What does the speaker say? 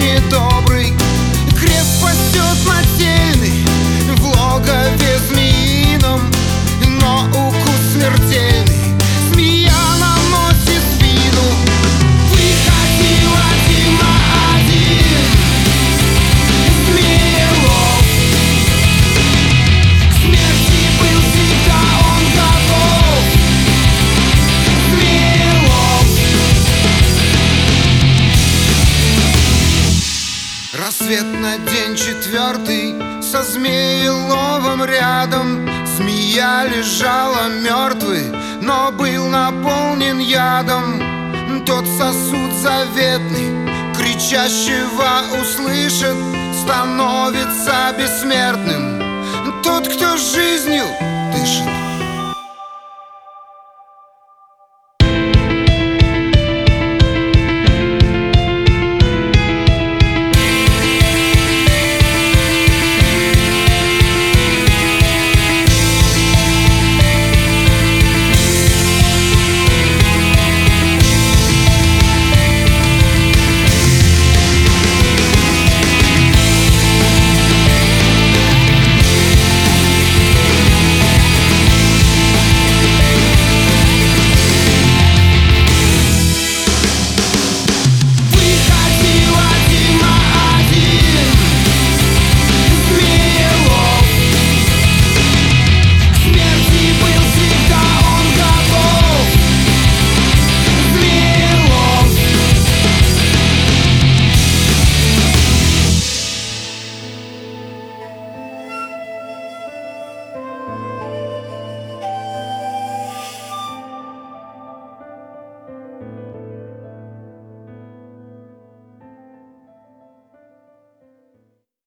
недобрый. Крест пасет нательный в логове змеином, но укус смертельный змея наносит в спину. Выходил один на один Змеелов, к смерти был всегда он готов. Змеелов. Рассвет на день четвертый, со Змееловым рядом. Змея лежала мертвый, но был наполнен ядом. Тот сосуд заветный, кричащего услышит, становится бессмертным. Тот, кто жизнью дышит.